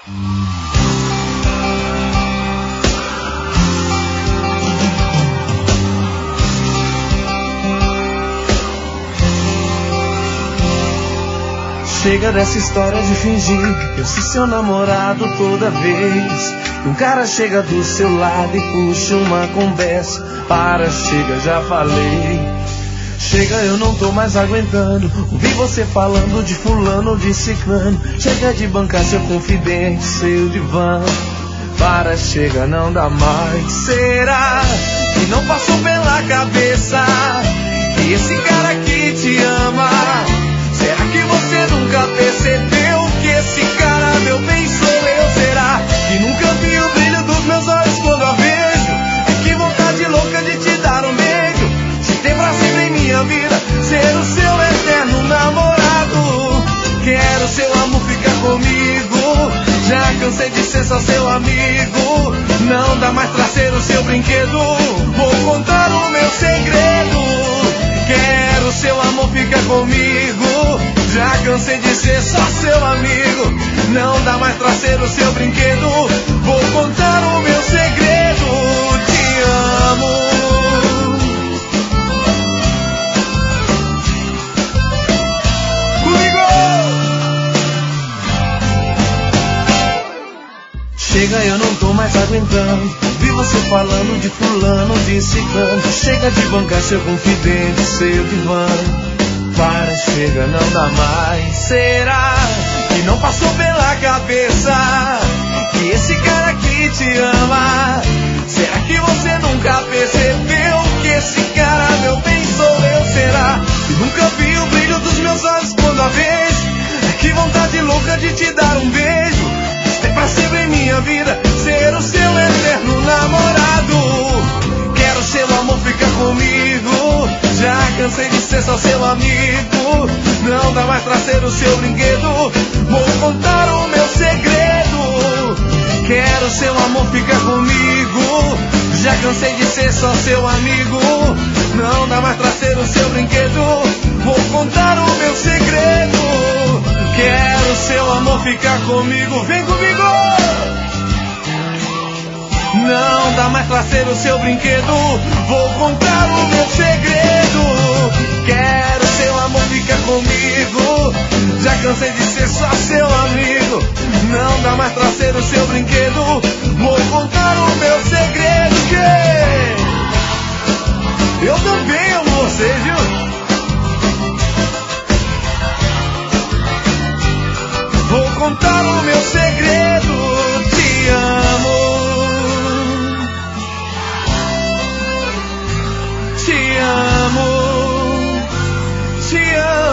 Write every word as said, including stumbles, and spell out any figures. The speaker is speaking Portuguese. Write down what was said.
Chega dessa história de fingir que eu sou seu namorado toda vez que um cara chega do seu lado e puxa uma conversa. Para, chega, já falei. Chega, eu não tô mais aguentando ouvir você falando de fulano ou de ciclano. Chega de bancar seu confidente, seu divã. Para, chega, não dá mais. Será que não passou pela cabeça que esse cara aqui te ama? Será que você nunca percebeu que esse cara, meu bem, sou eu? Será que nunca vi o brilho dos meus olhos quando a vejo? E que vontade louca de te dar um beijo. Se tem pra sempre em minha vida ser o seu eterno namorado. Quero seu amor ficar comigo. Já cansei de ser só seu amigo. Não dá mais pra ser o seu brinquedo. Vou contar o meu segredo. Quero seu amor ficar comigo. Já cansei de ser só seu amigo. Não dá mais pra ser o seu brinquedo. Vou contar o meu segredo. Te amo. Comigo! Chega, eu não tô mais aguentando vi você falando de fulano, de ciclano. Chega de bancar seu confidente, seu divã. Para, chega, não dá mais. Será que não passou pela cabeça que esse cara aqui te ama? Será que você nunca percebeu que esse cara, meu bem, sou eu? Será que nunca vi o brilho dos meus olhos quando a vejo? Que vontade louca de te dar um beijo. Tem pra sempre em minha vida ser o seu eterno namorado. Quero seu amor ficar comigo. Já cansei de ser só seu amigo. Não dá mais pra ser o seu brinquedo. Vou contar o meu segredo. Quero seu amor ficar comigo. Já cansei de ser só seu amigo. Não dá mais pra ser o seu brinquedo. Vou contar o meu segredo. Quero seu amor ficar comigo. Vem comigo! Não dá mais pra ser o seu brinquedo. Vou contar o meu segredo. Quero seu amor ficar comigo. Já cansei de ser só seu amigo. Não dá mais pra ser o seu brinquedo. Vou contar o meu segredo. Que eu também amo você, viu? Vou contar o meu segredo. Te amo. Te amo. Te amo.